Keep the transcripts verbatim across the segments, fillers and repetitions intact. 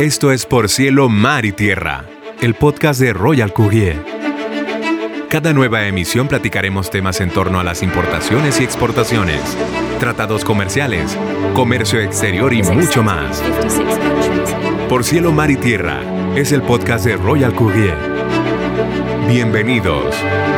Esto es Por Cielo, Mar y Tierra, el podcast de Royal Courier. Cada nueva emisión platicaremos temas en torno a las importaciones y exportaciones, tratados comerciales, comercio exterior y mucho más. Por Cielo, Mar y Tierra es el podcast de Royal Courier. Bienvenidos.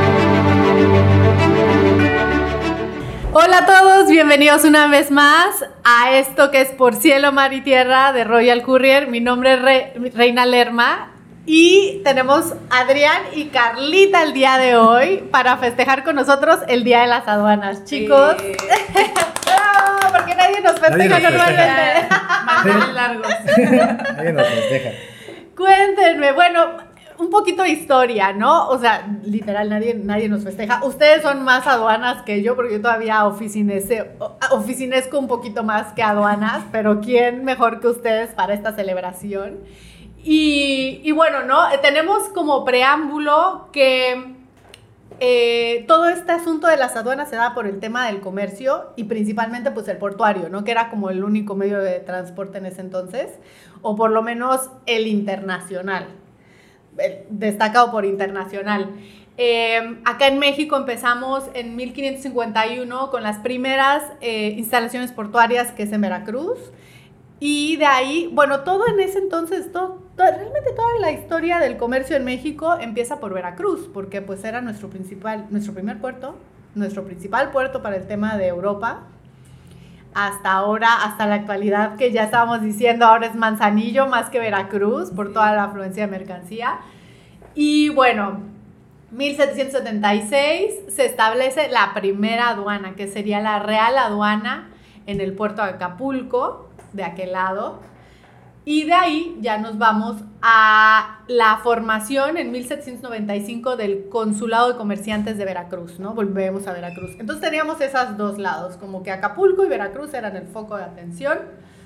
Hola a todos, bienvenidos una vez más a esto que es Por Cielo, Mar y Tierra de Royal Courier. Mi nombre es Re- Reina Lerma y tenemos a Adrián y Carlita el día de hoy para festejar con nosotros el Día de las Aduanas. Chicos, sí. ¡Bravo! Porque nadie nos festeja normalmente. Mantener largos. Nadie nos festeja. Cuéntenme, bueno, un poquito de historia, ¿no? O sea, literal, nadie, nadie nos festeja. Ustedes son más aduanas que yo, porque yo todavía oficinese, oficinezco un poquito más que aduanas, pero ¿quién mejor que ustedes para esta celebración? Y, y bueno, ¿no? Tenemos como preámbulo que eh, todo este asunto de las aduanas se da por el tema del comercio y principalmente pues el portuario, ¿no? Que era como el único medio de transporte en ese entonces, o por lo menos el internacional. Destacado por internacional. Eh, acá en México empezamos en mil quinientos cincuenta y uno con las primeras eh, instalaciones portuarias, que es en Veracruz, y de ahí, bueno, todo en ese entonces, todo, todo, realmente toda la historia del comercio en México empieza por Veracruz, porque pues era nuestro principal, nuestro primer puerto, nuestro principal puerto para el tema de Europa. Hasta ahora, hasta la actualidad, que ya estábamos diciendo, ahora es Manzanillo más que Veracruz, por toda la afluencia de mercancía. Y bueno, mil setecientos setenta y seis se establece la primera aduana, que sería la Real Aduana en el puerto de Acapulco, de aquel lado. Y de ahí ya nos vamos a la formación en mil setecientos noventa y cinco del Consulado de Comerciantes de Veracruz, ¿no? Volvemos a Veracruz. Entonces teníamos esos dos lados, como que Acapulco y Veracruz eran el foco de atención.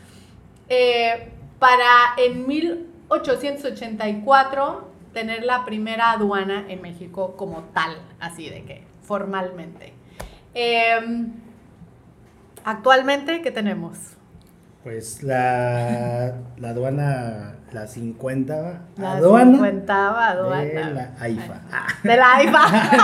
Eh, para en mil ochocientos ochenta y cuatro tener la primera aduana en México como tal, así de que formalmente. Eh, actualmente, ¿qué tenemos? Pues la, la aduana, la cincuenta La aduana, cincuenta aduana de la AIFA. De la AIFA.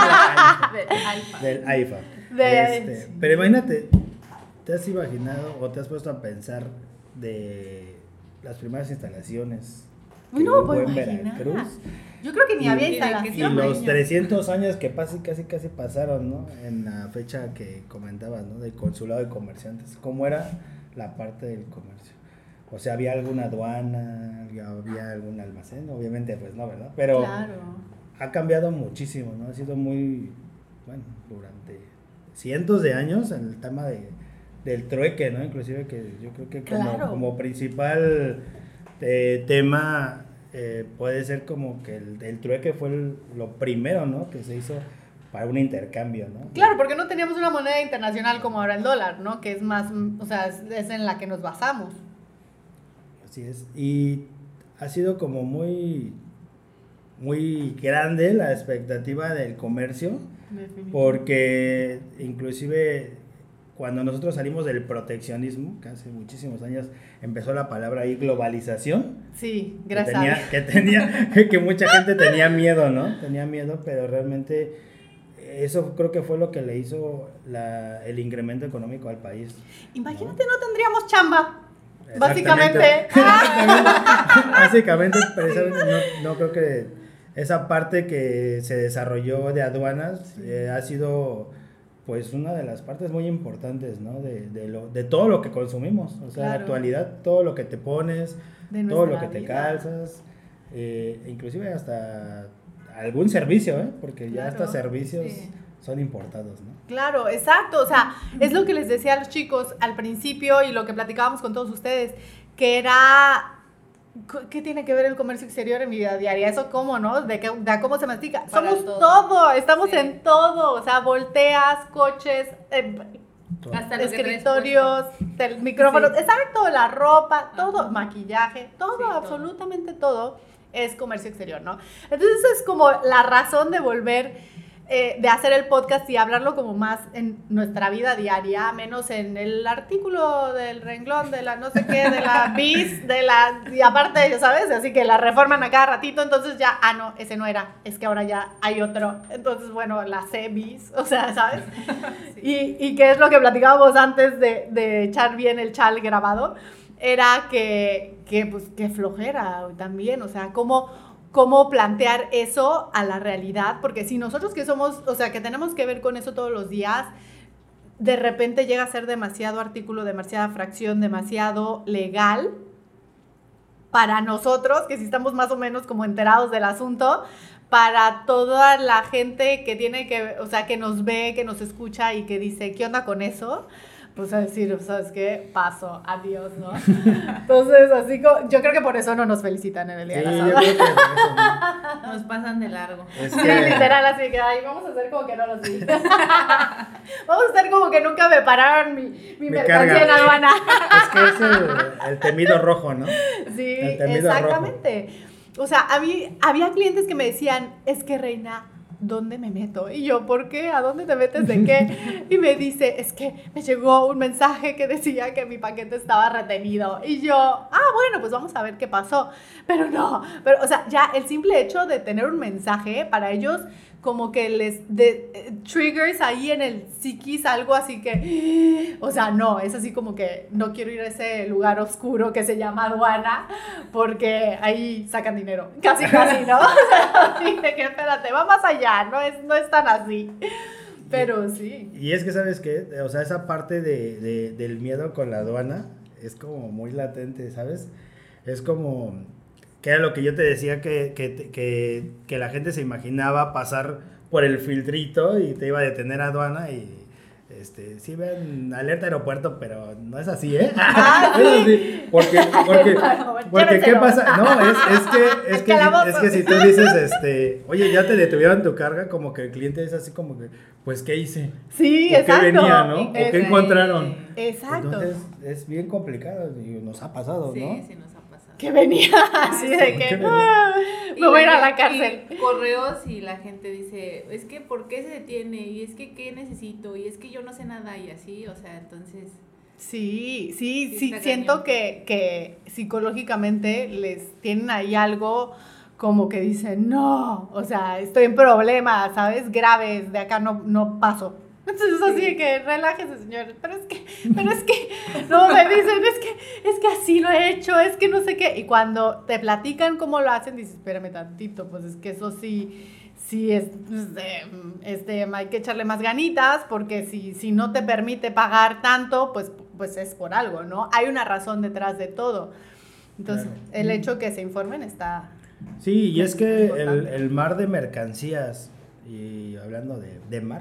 Del AIFA. De... Este, pero imagínate, ¿te has imaginado o te has puesto a pensar de las primeras instalaciones que No, hubo pues en imaginar. Veracruz? Yo creo que ni Y- había y instalación. Y los niño. trescientos años que casi, casi, casi pasaron, ¿no? En la fecha que comentabas, ¿no? Del Consulado de Comerciantes. ¿Cómo era la parte del comercio? O sea, ¿había alguna aduana? ¿Había algún almacén? Obviamente, pues no, ¿verdad? Pero Claro. ha cambiado muchísimo, ¿no? Ha sido muy, bueno, durante cientos de años el tema de, del trueque, ¿no? Inclusive que yo creo que como, Claro. como principal eh, tema... Eh, puede ser como que el, el trueque fue el, lo primero, ¿no? Que se hizo para un intercambio, ¿no? Claro, porque no teníamos una moneda internacional como ahora el dólar, ¿no? Que es más, o sea, es, es en la que nos basamos. Así es. Y ha sido como muy, muy grande la expectativa del comercio, porque inclusive cuando nosotros salimos del proteccionismo, que hace muchísimos años empezó la palabra ahí globalización. Sí, Que gracias. tenía, que tenía, que mucha gente tenía miedo, ¿no? Tenía miedo, pero realmente eso creo que fue lo que le hizo la, el incremento económico al país. Imagínate, ¿no? no tendríamos chamba. Exactamente. Básicamente. Básicamente, precisamente, no, no creo que esa parte que se desarrolló de aduanas eh, ha sido pues una de las partes muy importantes, ¿no? De, de, lo, de todo lo que consumimos, o sea, Claro. en la actualidad, todo lo que te pones, De todo lo nuestra que te vida. calzas, eh, inclusive hasta algún servicio, ¿eh? Porque ya Claro, hasta servicios sí. son importados, ¿no? Claro, exacto. O sea, es lo que les decía a los chicos al principio y lo que platicábamos con todos ustedes, que era... ¿Qué tiene que ver el comercio exterior en mi vida diaria? ¿Eso cómo, no? ¿De, qué, de cómo se mastica? Para Somos todo. todo, estamos Sí. en todo. O sea, volteas, coches, eh, Hasta lo que traes escritorios, tel- micrófonos, Sí. exacto, la ropa, todo, Ajá. maquillaje, todo, Sí, todo. absolutamente todo es comercio exterior, ¿no? Entonces es como la razón de volver eh, de hacer el podcast y hablarlo como más en nuestra vida diaria, menos en el artículo del renglón, de la no sé qué, de la bis, de la... Y aparte, ya sabes, así que la reforman a cada ratito, entonces ya, ah, no, ese no era, es que ahora ya hay otro. Entonces, bueno, la C bis, o sea, ¿sabes? Sí. Y, y qué es lo que platicábamos antes de, de echar bien el chal grabado, era que, que pues, que flojera también, o sea, cómo, cómo plantear eso a la realidad, porque si nosotros que somos, o sea, que tenemos que ver con eso todos los días, de repente llega a ser demasiado artículo, demasiada fracción, demasiado legal para nosotros, que si estamos más o menos como enterados del asunto, para toda la gente que tiene que, o sea, que nos ve, que nos escucha y que dice, ¿qué onda con eso? Pues a decir, ¿sabes qué? Paso, adiós, ¿no? Entonces, así como, yo creo que por eso no nos felicitan en el día sí, de la yo creo que por eso, ¿no? Nos pasan de largo. Es Sí, que- literal, así que, ay, vamos a hacer como que no los vi. Vamos a hacer como que nunca me pararon mi, mi, Mi mercancía carga. en aduana. Es que es el, el temido rojo, ¿no? Sí, El temido exactamente. O sea, a mí, había clientes que me decían, es que Reina, ¿dónde me meto? Y yo, ¿por qué? ¿A dónde te metes? ¿De qué? Y me dice, es que me llegó un mensaje que decía que mi paquete estaba retenido. Y yo, ah, bueno, pues vamos a ver qué pasó. Pero no, pero, o sea, ya el simple hecho de tener un mensaje para ellos como que les de, eh, triggers ahí en el psiquis, algo así que, o sea, no, es así como que no quiero ir a ese lugar oscuro que se llama aduana, porque ahí sacan dinero, casi casi, ¿no? O sea, así de que espérate, va más allá, no es, no es tan así, pero sí. Y es que, ¿sabes qué? O sea, esa parte de, de- del miedo con la aduana es como muy latente, ¿sabes? Es como, que era lo que yo te decía, que, que, que, que la gente se imaginaba pasar por el filtrito y te iba a detener a aduana y... Este, sí ven alerta aeropuerto, pero no es así, ¿eh? Ah, No es así, porque, porque, Bueno, porque ¿qué llévenselo. pasa? No, es, es que, es El que, calabozo. es que si tú dices, este, oye, ya te detuvieron tu carga, como que el cliente es así como que, pues, ¿qué hice? Sí, ¿O exacto. qué venía, no? ¿O Es- qué encontraron? Exacto. Entonces, es bien complicado y nos ha pasado, Sí, ¿no? sí nos ha pasado. Que venía así de ¿Qué que venía? ah, Y me voy a ir a la y cárcel. correos y la gente dice, es que ¿por qué se detiene? Y es que ¿qué necesito? Y es que yo no sé nada y así, o sea, entonces... Sí, sí, Sí, sí, está siento cañón. que, que psicológicamente les tienen ahí algo como que dicen, no, o sea, estoy en problemas, ¿sabes? Graves, de acá no, no paso. Entonces así de que relájese, señor, pero es que, pero es que, no, me dicen, es que, es que así lo he hecho, es que no sé qué, y cuando te platican cómo lo hacen, dices, espérame tantito, pues es que eso sí, sí, es, este, este, hay que echarle más ganitas, porque si, si no te permite pagar tanto, pues, pues es por algo, ¿no? Hay una razón detrás de todo. Entonces, Claro. el hecho que se informen está... Sí, y es que el, Importante. el mar de mercancías, y hablando de, de mar,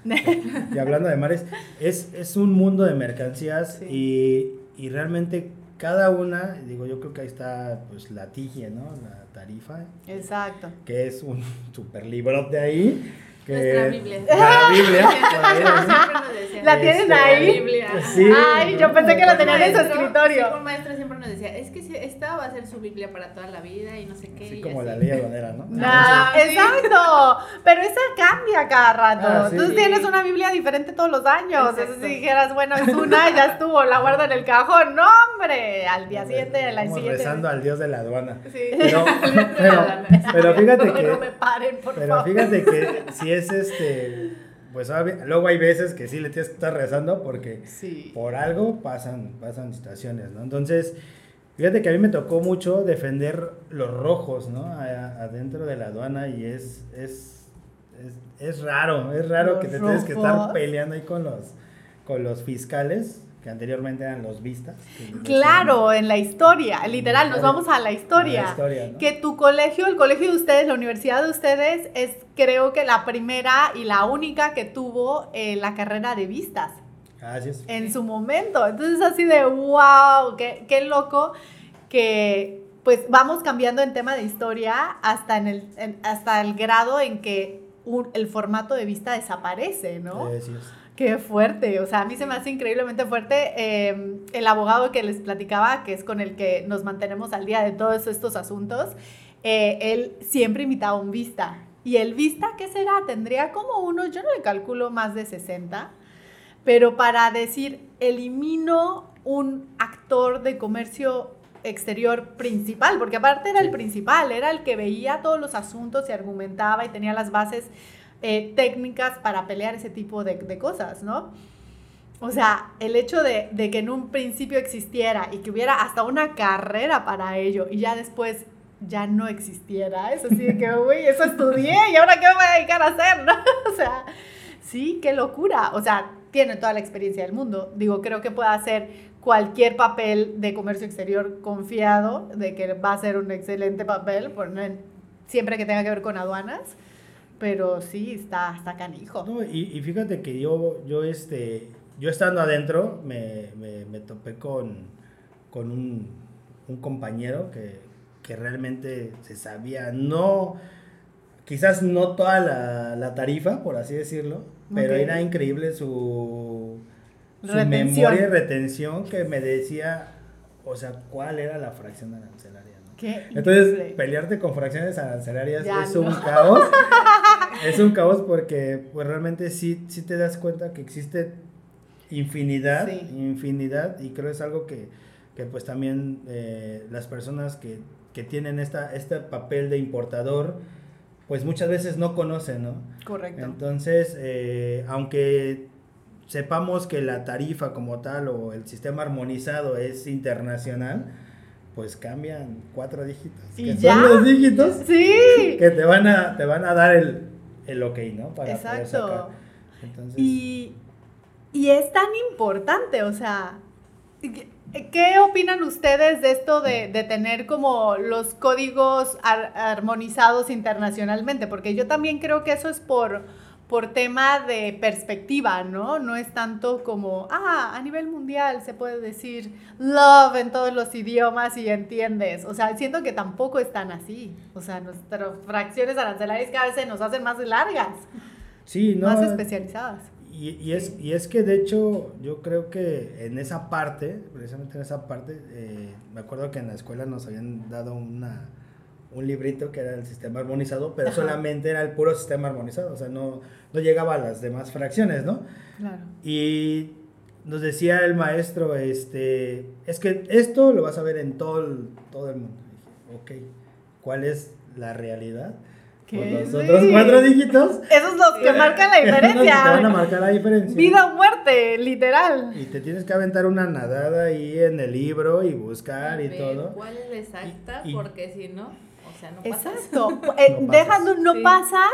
y hablando de mares, es, es un mundo de mercancías Sí. y, y realmente cada una, digo, yo creo que ahí está pues la T I G E, ¿no? La tarifa, Exacto. que es un super librote ahí. Que, Nuestra Biblia. La Biblia. por ahí, ¿no? Siempre nos decían, ¿La tienen Este, ahí? La Biblia. Sí. Ay, yo pensé que la tenían en su Maestro- escritorio. sí, un maestro siempre nos decía, es que si- esta va a ser su Biblia para toda la vida y no sé qué. Así y como así. la ley aduanera, ¿no? Nah, Ah, sí. exacto, pero esa cambia cada rato. Ah, sí. Entonces tienes una Biblia diferente todos los años. Exacto. Entonces si dijeras, bueno, es una, ya estuvo, la guardo en el cajón. No, hombre, al día siguiente, al Estamos siguiente. rezando al dios de la aduana. Sí. Pero, pero, pero fíjate No, que... no me paren, por Pero favor. fíjate que si es este, pues obvi- luego hay veces que sí le tienes que estar rezando porque Sí. por algo pasan, pasan situaciones, ¿no? Entonces, fíjate que a mí me tocó mucho defender los rojos, ¿no? A- adentro de la aduana y es, es, es, es raro, es raro Los que te tienes que estar rojos. peleando ahí con los, con los fiscales, que anteriormente eran los vistas. que les decían. Claro, en la historia, literal, nos Historia. vamos a la historia. A la historia, ¿no? Que tu colegio, el colegio de ustedes, la universidad de ustedes, es creo que la primera y la única que tuvo eh, la carrera de vistas Así es. en su momento. Entonces así de, wow, qué, qué loco que pues vamos cambiando en tema de historia hasta, en el, en- hasta el grado en que un- el formato de vista desaparece, ¿no? Así es. Qué fuerte, o sea, a mí se me hace increíblemente fuerte. Eh, el abogado que les platicaba, que es con el que nos mantenemos al día de todos estos asuntos, eh, él siempre invitaba un vista Y el Vista, ¿qué será? Tendría como unos, yo no le calculo más de sesenta, pero para decir, elimino un actor de comercio exterior principal, porque aparte era sí. el principal, era el que veía todos los asuntos y argumentaba y tenía las bases eh, técnicas para pelear ese tipo de, de cosas, ¿no? O sea, el hecho de, de que en un principio existiera y que hubiera hasta una carrera para ello y ya después ya no existiera, es así de que, uy, eso estudié y ahora qué me voy a dedicar a hacer, ¿no? O sea, sí, qué locura. O sea, tiene toda la experiencia del mundo. Digo, creo que puede hacer cualquier papel de comercio exterior confiado de que va a ser un excelente papel, por, siempre que tenga que ver con aduanas, pero sí, está, está canijo. No, y, y fíjate que yo, yo, este, yo estando adentro me, me, me topé con, con un, un compañero que que realmente se sabía, no, quizás no toda la, la tarifa, por así decirlo, pero okay. era increíble su, su memoria y retención que me decía, o sea, cuál era la fracción arancelaria, ¿no? Qué Entonces, increíble. Pelearte con fracciones arancelarias ya es no. un caos, es un caos porque pues realmente sí, sí te das cuenta que existe infinidad, sí. infinidad, y creo que es algo que, que pues también eh, las personas que que tienen esta, este papel de importador, pues muchas veces no conocen, ¿no? Correcto. Entonces, eh, aunque sepamos que la tarifa como tal o el sistema armonizado es internacional, pues cambian cuatro dígitos. ¿Y que ya? Son los dígitos sí. que te van a, te van a dar el, el ok, ¿no? Para Exacto. poder sacar. Entonces, y, y es tan importante, o sea... ¿Qué opinan ustedes de esto de, de tener como los códigos ar, armonizados internacionalmente? Porque yo también creo que eso es por, por tema de perspectiva, ¿no? No es tanto como, ah, a nivel mundial se puede decir love en todos los idiomas y entiendes. O sea, siento que tampoco es tan así. O sea, nuestras fracciones arancelarias cada vez se nos hacen más largas, sí, no, más especializadas. Y, y, es, y es que de hecho yo creo que en esa parte, precisamente en esa parte, eh, me acuerdo que en la escuela nos habían dado una, un librito que era el sistema armonizado, pero Ajá. solamente era el puro sistema armonizado, o sea, no, no llegaba a las demás fracciones, ¿no? Claro. Y nos decía el maestro, este, es que esto lo vas a ver en todo el, todo el mundo. Y dije, ok, ¿cuál es la realidad? Por los sí. otros cuatro dígitos. Esos los que marcan la diferencia. Te van a marcar la diferencia. Vida o muerte, literal. Y te tienes que aventar una nadada ahí en el libro y buscar a y ver, todo. ¿Cuál es la exacta? Y, y, porque si no, o sea, no pasas. Exacto. eh, no Dejando, no sí. pasas,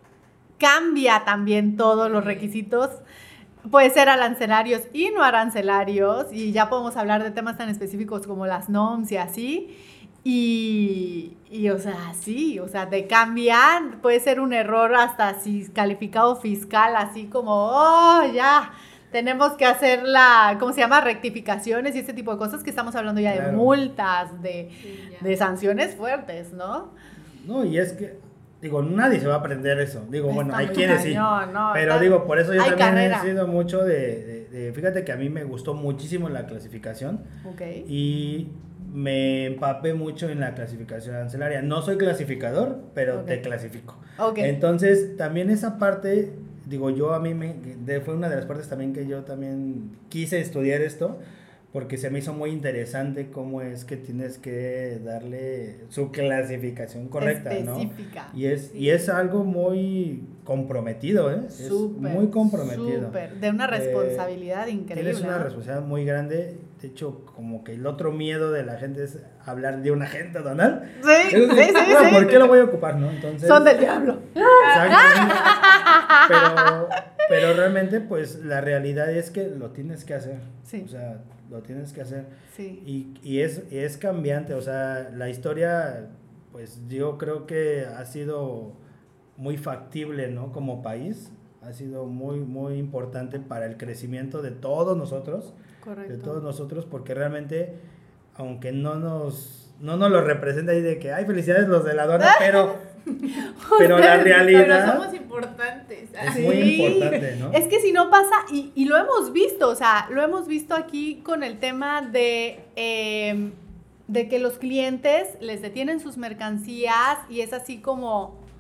cambia también todos los requisitos. Puede ser arancelarios y no arancelarios. Y ya podemos hablar de temas tan específicos como las N O M S y así. Y, y, o sea, sí, o sea, te cambian, puede ser un error hasta si calificado fiscal, así como, oh, ya, tenemos que hacer la, ¿cómo se llama? Rectificaciones y este tipo de cosas que estamos hablando ya claro. de multas, de, sí, de sanciones fuertes, ¿no? No, y es que, digo, nadie se va a aprender eso, digo, está bueno, hay quienes sí, no, no, pero digo, por eso yo también carrera. he sido mucho de, de, de, fíjate que a mí me gustó muchísimo la clasificación, okay. y me empapé mucho en la clasificación arancelaria. No soy clasificador, pero okay. te clasifico. Okay. Entonces, también esa parte, digo, yo a mí me, de, fue una de las partes también que yo también quise estudiar esto, porque se me hizo muy interesante cómo es que tienes que darle su clasificación correcta, específica, ¿no? Y es, sí. y es algo muy comprometido, ¿eh? Súper, es muy comprometido. Súper, de una responsabilidad eh, increíble. Tienes una responsabilidad muy grande. De hecho, como que el otro miedo de la gente es hablar de un agente aduanal. Sí, sí, sí, sí, no, sí. ¿por qué lo voy a ocupar, no? Entonces, son del diablo. Exacto. pero, pero realmente, pues, la realidad es que lo tienes que hacer. Sí. O sea, lo tienes que hacer. Sí. Y, y, es, y es cambiante. O sea, la historia, pues, yo creo que ha sido muy factible, ¿no? Como país. Ha sido muy, muy importante para el crecimiento de todos nosotros. Correcto. De todos nosotros, porque realmente, aunque no nos, no nos lo representa ahí de que hay felicidades los de la aduana, pero, pero la realidad pero somos importantes. Es sí. muy importante, ¿no? Es que si no pasa, y, y lo hemos visto, o sea, lo hemos visto aquí con el tema de, eh, de que los clientes les detienen sus mercancías y es así como...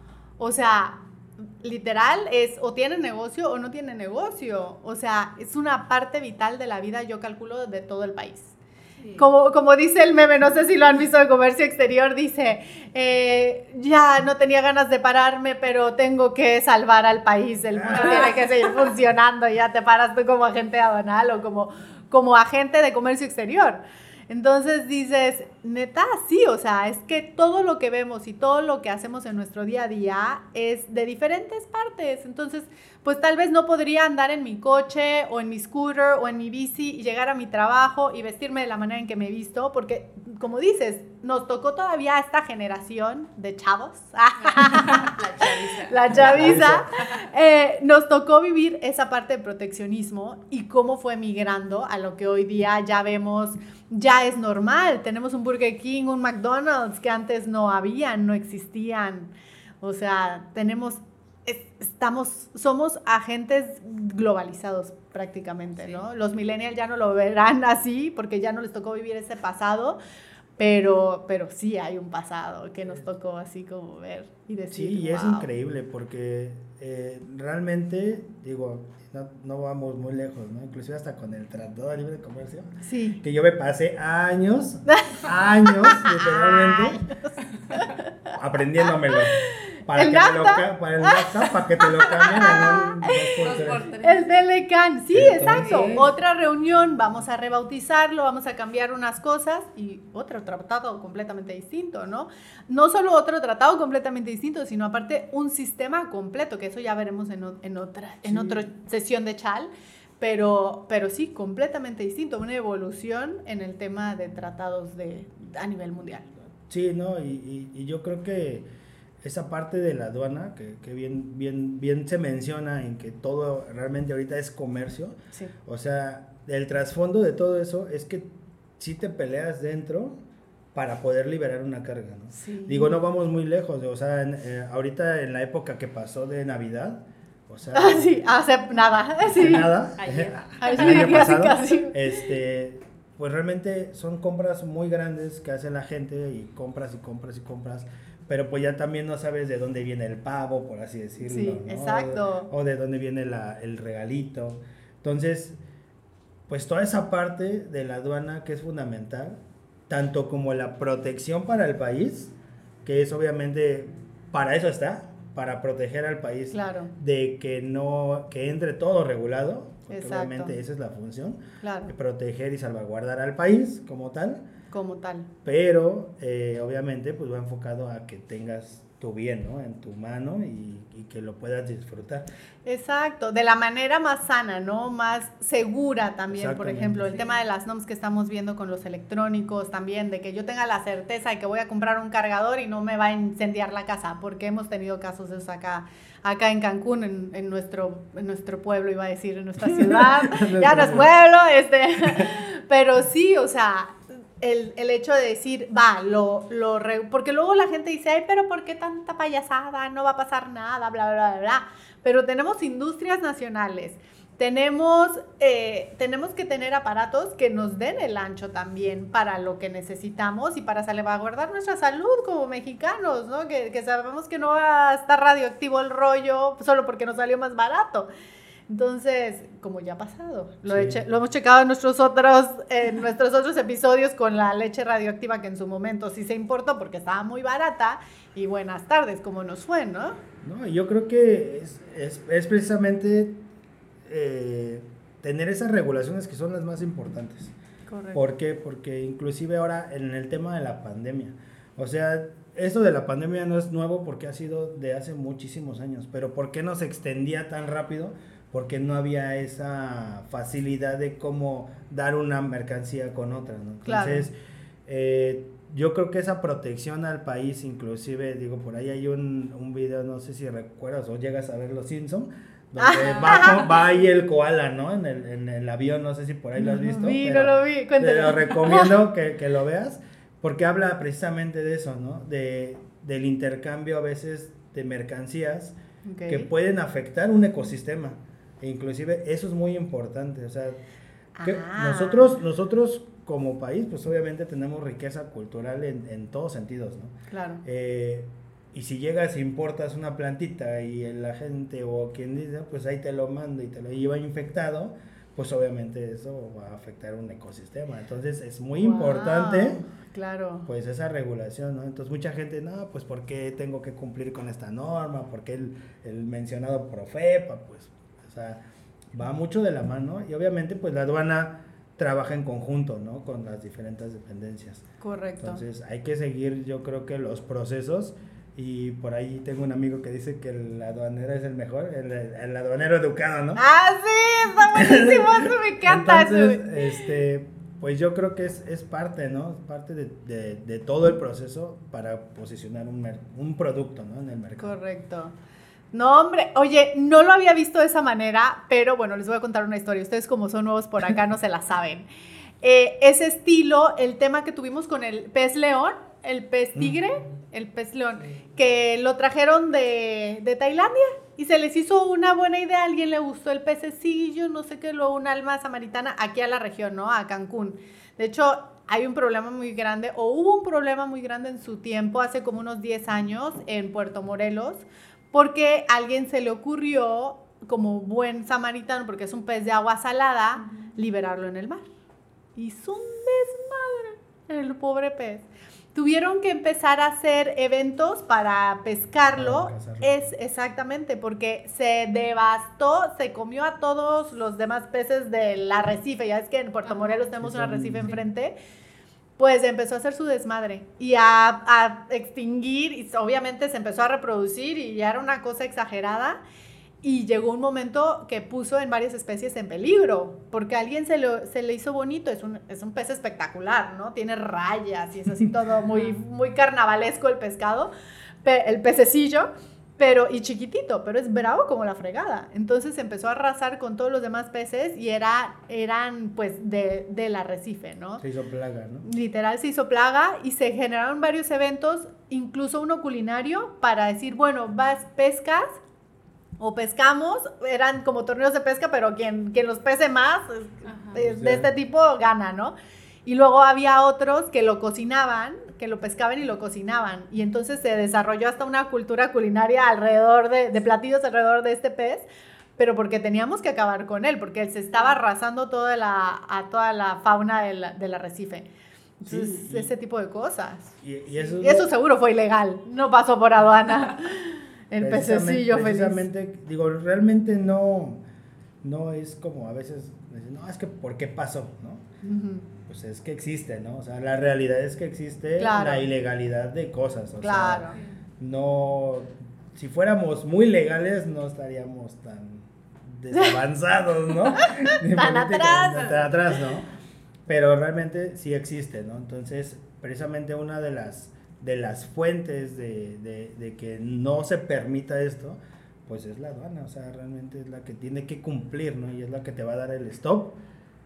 O sea, literal es o tiene negocio o no tiene negocio. O sea, es una parte vital de la vida, yo calculo, de todo el país. Sí. Como, como dice el meme, no sé si lo han visto de comercio exterior, dice, eh, ya no tenía ganas de pararme, pero tengo que salvar al país, el mundo tiene que seguir funcionando, y ya te paras tú como agente aduanal o como, como agente de comercio exterior. Entonces dices, neta, sí, o sea, es que todo lo que vemos y todo lo que hacemos en nuestro día a día es de diferentes partes. Entonces, pues tal vez no podría andar en mi coche o en mi scooter o en mi bici y llegar a mi trabajo y vestirme de la manera en que me he visto, porque, como dices, nos tocó todavía esta generación de chavos, La chaviza. la chaviza, eh, nos tocó vivir esa parte de proteccionismo y cómo fue migrando a lo que hoy día ya vemos, ya es normal. Tenemos un Burger King, un McDonald's que antes no habían, no existían. O sea, tenemos, es, estamos, somos agentes globalizados prácticamente, sí. ¿no? Los millennials ya no lo verán así porque ya no les tocó vivir ese pasado, pero, pero sí hay un pasado que nos tocó así como ver y decir, sí, y wow. Es increíble porque eh, realmente, digo, no, no vamos muy lejos, ¿no? Inclusive hasta con el Tratado de Libre Comercio, sí. que yo me pasé años, años, literalmente, aprendiéndomelo. Para ¿El que NAFTA? Te lo, para el NAFTA, para que te lo cambien en un dos por tres. El Telecan, sí, exacto. Entonces, otra reunión, vamos a rebautizarlo, vamos a cambiar unas cosas y otro tratado completamente distinto, ¿no? No solo otro tratado completamente distinto, sino aparte un sistema completo, que eso ya veremos en, en otra, en sí. otra sesión de Chal, pero, pero sí, completamente distinto, una evolución en el tema de tratados de, a nivel mundial. Sí, no, y, y, y yo creo que esa parte de la aduana, que, que bien, bien, bien se menciona en que todo realmente ahorita es comercio, sí. O sea, el trasfondo de todo eso es que sí te peleas dentro para poder liberar una carga, ¿no? Sí. Digo, no vamos muy lejos, o sea, en, eh, ahorita en la época que pasó de Navidad, o sea... Ah, sí, hace nada, hace sí. nada, Ayer. el año pasado, casi. Este, pues realmente son compras muy grandes que hace la gente y compras y compras y compras, pero pues ya también no sabes de dónde viene el pavo, por así decirlo, sí, ¿no? exacto. O, o de dónde viene la, el regalito. Entonces, pues toda esa parte de la aduana que es fundamental, tanto como la protección para el país, que es obviamente, para eso está, para proteger al país, claro. de que no, que entre todo regulado, porque exacto. obviamente esa es la función, claro. de proteger y salvaguardar al país como tal, como tal. Pero, eh, obviamente, pues va enfocado a que tengas tu bien, ¿no? En tu mano y, y que lo puedas disfrutar. Exacto, de la manera más sana, ¿no? Más segura también, por ejemplo, el sí. tema de las N O M S que estamos viendo con los electrónicos también, de que yo tenga la certeza de que voy a comprar un cargador y no me va a incendiar la casa, porque hemos tenido casos de eso acá, acá en Cancún, en, en, nuestro, en nuestro pueblo, iba a decir, en nuestra ciudad, ya no es pueblo, este, pero sí, o sea... El, el hecho de decir, va, lo, lo re, porque luego la gente dice, ay, pero ¿por qué tanta payasada? No va a pasar nada, bla, bla, bla, bla. Pero tenemos industrias nacionales, tenemos, eh, tenemos que tener aparatos que nos den el ancho también para lo que necesitamos y para salvaguardar nuestra salud como mexicanos, ¿no? Que, que sabemos que no va a estar radioactivo el rollo solo porque nos salió más barato. Entonces, como ya ha pasado, lo, sí. he, lo hemos checado en nuestros, otros, en nuestros otros episodios con la leche radioactiva que en su momento sí se importó porque estaba muy barata y buenas tardes, como nos fue, ¿no? No, yo creo que es, es, es precisamente eh, tener esas regulaciones que son las más importantes. Correcto. ¿Por qué? Porque inclusive ahora en el tema de la pandemia, o sea... Esto de la pandemia no es nuevo porque ha sido de hace muchísimos años, pero ¿por qué no se extendía tan rápido? Porque no había esa facilidad de cómo dar una mercancía con otra, ¿no? Entonces, claro. eh, yo creo que esa protección al país, inclusive, digo, por ahí hay un, un video, no sé si recuerdas o llegas a ver Los Simpson, donde va, va ahí el koala, ¿no? En el, en el avión, no sé si por ahí lo has visto. No vi, pero no lo vi, cuéntame. Te lo recomiendo que, que lo veas. Porque habla precisamente de eso, ¿no? De, del intercambio a veces de mercancías okay. que pueden afectar un ecosistema. E inclusive eso es muy importante. O sea, que ah. nosotros, nosotros como país, pues obviamente tenemos riqueza cultural en, en todos sentidos, ¿no? Claro. Eh, y si llegas e importas una plantita y la gente o quien dice, pues ahí te lo mando y te lo lleva infectado, pues obviamente eso va a afectar un ecosistema. Entonces es muy wow, importante, claro, pues esa regulación, ¿no? Entonces mucha gente, no, pues ¿por qué tengo que cumplir con esta norma? ¿Por qué el, el mencionado Profepa? Pues, o sea, va mucho de la mano y obviamente pues la aduana trabaja en conjunto, ¿no? Con las diferentes dependencias. Correcto. Entonces hay que seguir, yo creo que los procesos. Y por ahí tengo un amigo que dice que el aduanero es el mejor, el, el aduanero educado, ¿no? ¡Ah, sí! Está buenísimo, eso me encanta. Entonces, este, pues yo creo que es, es parte, ¿no? Es parte de, de, de todo el proceso para posicionar un, mer- un producto, ¿no? En el mercado. Correcto. No, hombre, oye, no lo había visto de esa manera, pero bueno, les voy a contar una historia. Ustedes como son nuevos por acá no se la saben. Eh, ese estilo, el tema que tuvimos con el pez león, el pez tigre, mm. el pez león, que lo trajeron de, de Tailandia y se les hizo una buena idea, a alguien le gustó el pececillo, no sé qué, lo, un alma samaritana aquí a la región, ¿no? A Cancún. De hecho, hay un problema muy grande, o hubo un problema muy grande en su tiempo, hace como unos diez años, en Puerto Morelos, porque a alguien se le ocurrió, como buen samaritano, porque es un pez de agua salada, uh-huh. liberarlo en el mar. Hizo un desmadre el pobre pez. Tuvieron que empezar a hacer eventos para pescarlo, para es exactamente, porque se devastó, se comió a todos los demás peces del arrecife, ya es que en Puerto Morelos tenemos sí, un arrecife sí. enfrente, pues empezó a hacer su desmadre y a, a extinguir, y obviamente se empezó a reproducir y ya era una cosa exagerada. Y llegó un momento que puso en varias especies en peligro, porque a alguien se, lo, se le hizo bonito, es un, es un pez espectacular, ¿no? Tiene rayas y es así todo muy, muy carnavalesco el pescado, pe, el pececillo, pero, y chiquitito, pero es bravo como la fregada. Entonces empezó a arrasar con todos los demás peces y era, eran pues de, del arrecife, ¿no? Se hizo plaga, ¿no? Literal se hizo plaga y se generaron varios eventos, incluso uno culinario, para decir, bueno, vas, pescas, o pescamos, eran como torneos de pesca, pero quien, quien los pese más, Ajá, de, de este tipo, gana, ¿no? Y luego había otros que lo cocinaban, que lo pescaban y lo cocinaban, y entonces se desarrolló hasta una cultura culinaria alrededor de, de platillos alrededor de este pez, pero porque teníamos que acabar con él, porque él se estaba arrasando toda la, a toda la fauna del, del arrecife. Entonces, sí, y, ese tipo de cosas. Y, y eso, y eso seguro fue ilegal, no pasó por aduana. El pececillo feliz. Precisamente, digo, realmente no, no es como a veces, no, es que ¿por qué pasó? ¿No? Uh-huh. Pues es que existe, ¿no? O sea, la realidad es que existe claro. la ilegalidad de cosas. O claro. sea, no, si fuéramos muy legales no estaríamos tan desavanzados, ¿no? tan atrás. Tan atrás, ¿no? Pero realmente sí existe, ¿no? Entonces, precisamente una de las de las fuentes de, de, de que no se permita esto, pues es la aduana, o sea, realmente es la que tiene que cumplir, ¿no? Y es la que te va a dar el stop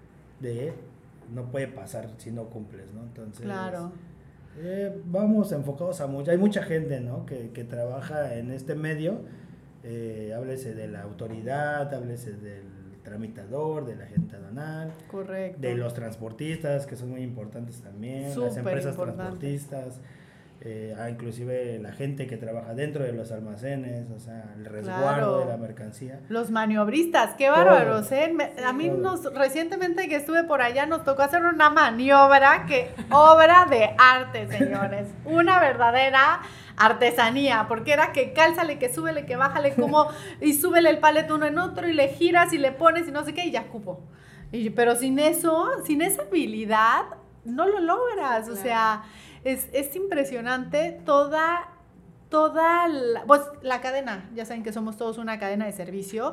de no puede pasar si no cumples, ¿no? Entonces, claro. eh, vamos enfocados a mucho, hay mucha gente, ¿no? Que, que trabaja en este medio, eh, háblese de la autoridad, háblese del tramitador, de la agente aduanal, correcto, de los transportistas, que son muy importantes también, Súper las empresas importante. transportistas, eh, ah, inclusive la gente que trabaja dentro de los almacenes, o sea, el resguardo claro. de la mercancía. Los maniobristas, qué bárbaros, ¿eh? Me, a mí nos, recientemente que estuve por allá nos tocó hacer una maniobra, que obra de arte, señores, una verdadera artesanía, porque era que cálzale, que súbele, que bájale, como, y súbele el palet uno en otro, y le giras y le pones y no sé qué, y ya cupo. Y, pero sin eso, sin esa habilidad, no lo logras, claro. O sea, es, es impresionante toda, toda la, pues, la cadena, ya saben que somos todos una cadena de servicio,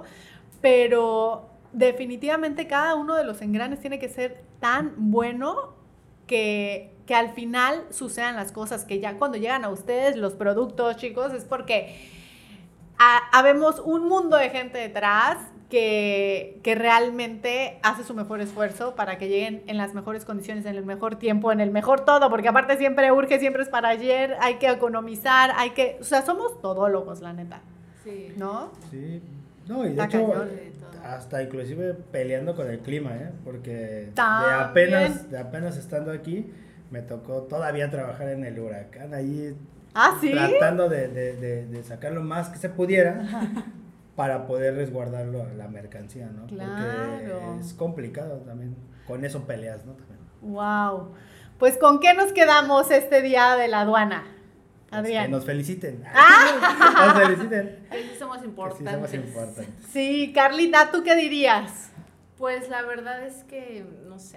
pero definitivamente cada uno de los engranes tiene que ser tan bueno que, que al final sucedan las cosas, que ya cuando llegan a ustedes los productos, chicos, es porque ha, habemos un mundo de gente detrás que, que realmente hace su mejor esfuerzo para que lleguen en las mejores condiciones, en el mejor tiempo, en el mejor todo, porque aparte siempre urge, siempre es para ayer, hay que economizar, hay que, o sea, somos todólogos, la neta. Sí. ¿No? Sí. No, y de Está hecho, cañón. hasta inclusive peleando con el clima, ¿eh? Porque También. de apenas, de apenas estando aquí, me tocó todavía trabajar en el huracán, ahí ¿Ah, sí? Tratando de, de, de, de sacar lo más que se pudiera para poder resguardarlo la mercancía, ¿no? Claro. Porque es complicado también. Con eso peleas, ¿no? También. Wow. Pues, ¿con qué nos quedamos este día de la aduana, Adrián? Que nos feliciten. ¡Ah! Nos feliciten. Que sí somos importantes. Que sí somos importantes. Sí, Carlita, ¿tú qué dirías? Pues la verdad es que, no sé,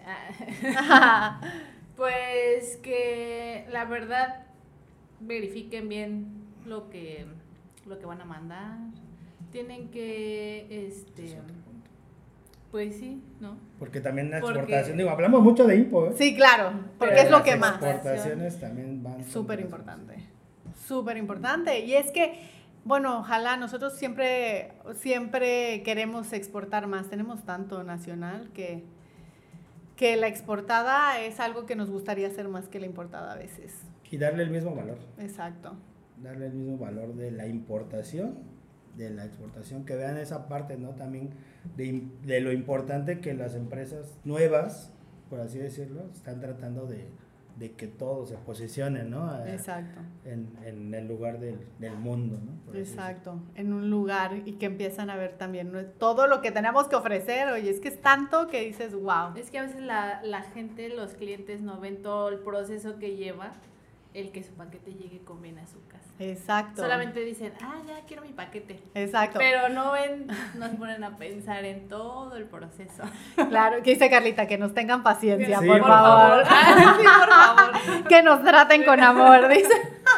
pues que la verdad verifiquen bien lo que, lo que van a mandar. Tienen que, este, pues sí, ¿no? Porque también la Porque- exportación, digo, hablamos mucho de impo, ¿eh? Sí, claro, porque Pero es lo las que más. exportaciones también van. Súper importante, súper importante. Y es que, bueno, ojalá nosotros siempre, siempre queremos exportar más. Tenemos tanto nacional que, que la exportada es algo que nos gustaría hacer más que la importada a veces. Y darle el mismo valor. Exacto. Darle el mismo valor de la importación, de la exportación, que vean esa parte, ¿no? También de, de lo importante que las empresas nuevas, por así decirlo, están tratando de, de que todos se posicionen, ¿no? A- Exacto. En, en el lugar del, del mundo, ¿no? Por así Exacto, en un lugar y que empiezan a ver también ¿no? todo lo que tenemos que ofrecer. Oye, es que es tanto que dices, wow. Es que a veces la, la gente, los clientes no ven todo el proceso que lleva el que su paquete llegue con bien a su casa. Exacto. Solamente dicen, ah, ya quiero mi paquete. Exacto. Pero no ven, no se ponen a pensar en todo el proceso. Claro, que dice Carlita, que nos tengan paciencia, Sí, por, por favor. Ah, sí, por favor. Que nos traten con amor, dice.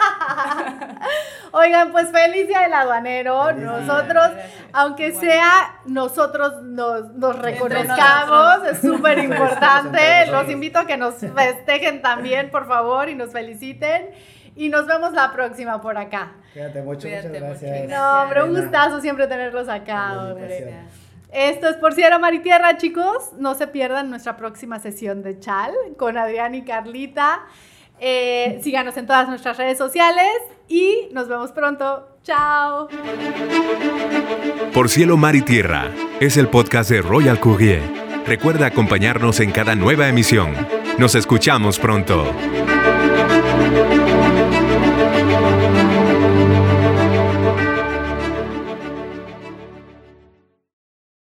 Oigan, pues feliz día del aduanero. Feliz día. Nosotros, Gracias. aunque Igual. sea, nosotros nos, nos Entre reconozcamos, nosotros. es súper importante. Entre Los nosotros. invito a que nos festejen también, por favor, y nos feliciten. Y nos vemos la próxima por acá. Quédate mucho, Cuídate muchas mucho, gracias. gracias. No, hombre, un Elena. gustazo siempre tenerlos acá, Por la hombre. invitación. Esto es Por Si Era Mar y Tierra, chicos. No se pierdan nuestra próxima sesión de Chal con Adrián y Carlita. Eh, síganos en todas nuestras redes sociales y nos vemos pronto. Chao. Por Cielo, Mar y Tierra es el podcast de Royal Courier. Recuerda acompañarnos en cada nueva emisión. Nos escuchamos pronto.